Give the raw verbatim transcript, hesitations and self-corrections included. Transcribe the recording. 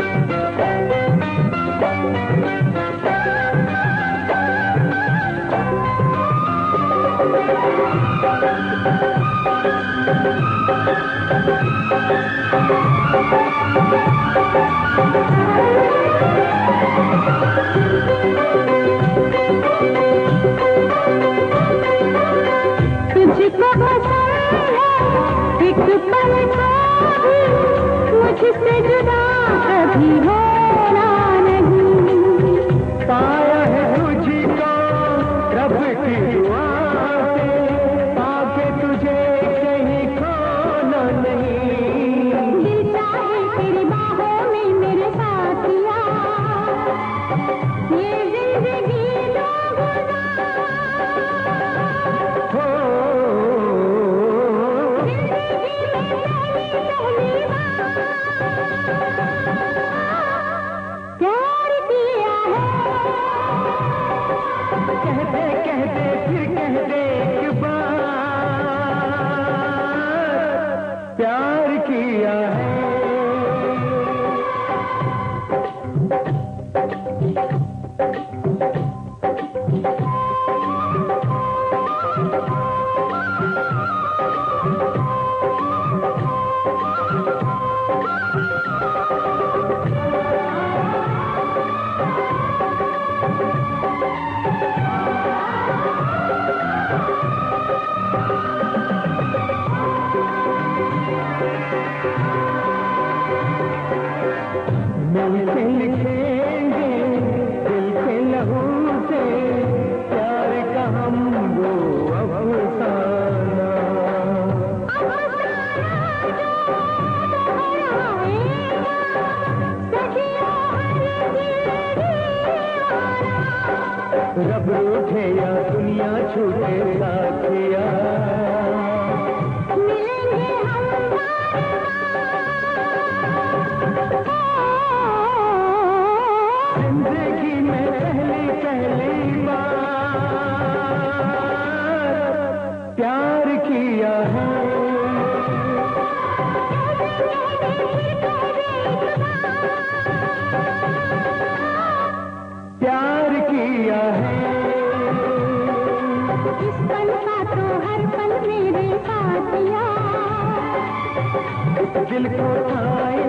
तुझको पसंद है एक पल को भी मुझसे जुदा कभी होना नहीं। पाया है तुझको रब की दुआ से, आके तुझे कहीं खोना नहीं। दिल चाहे तेरी बाहों में मेरे साथिया, ये जिंदगी दो गुजार। हो जिंदगी में पहली पहली बार प्यार किया है। कहते कहते फिर कह दे एक बार, प्यार किया है। मिलके लिखेंगे दिल के लहू से प्यार का हम वो अफसाना। रब रूठे या दुनिया छूटे साथिया, मिलेंगे हम जिंदगी में पहली पहली बार प्यार किया है। प्यार किया है। इस पल का तो हर पल मेरे साथिया, दिल को थाए